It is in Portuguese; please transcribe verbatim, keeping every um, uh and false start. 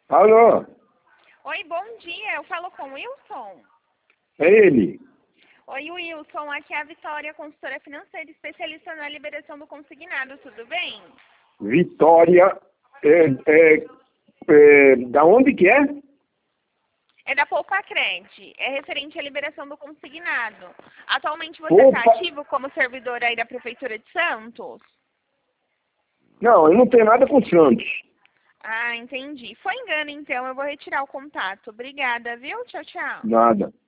Alô? Oi, bom dia. Eu falo com o Wilson. É ele. Oi, Wilson. Aqui é a Vitória, consultora financeira, especialista na liberação do consignado. Tudo bem? Vitória. É, é, é, da onde que é? É da Poupa Cred. É referente à liberação do consignado. Atualmente você Poupa... está ativo como servidor aí da Prefeitura de Santos? Não, eu não tenho nada com Santos. Ah, entendi. Foi engano, então. Eu vou retirar o contato. Obrigada, viu? Tchau, tchau. Nada.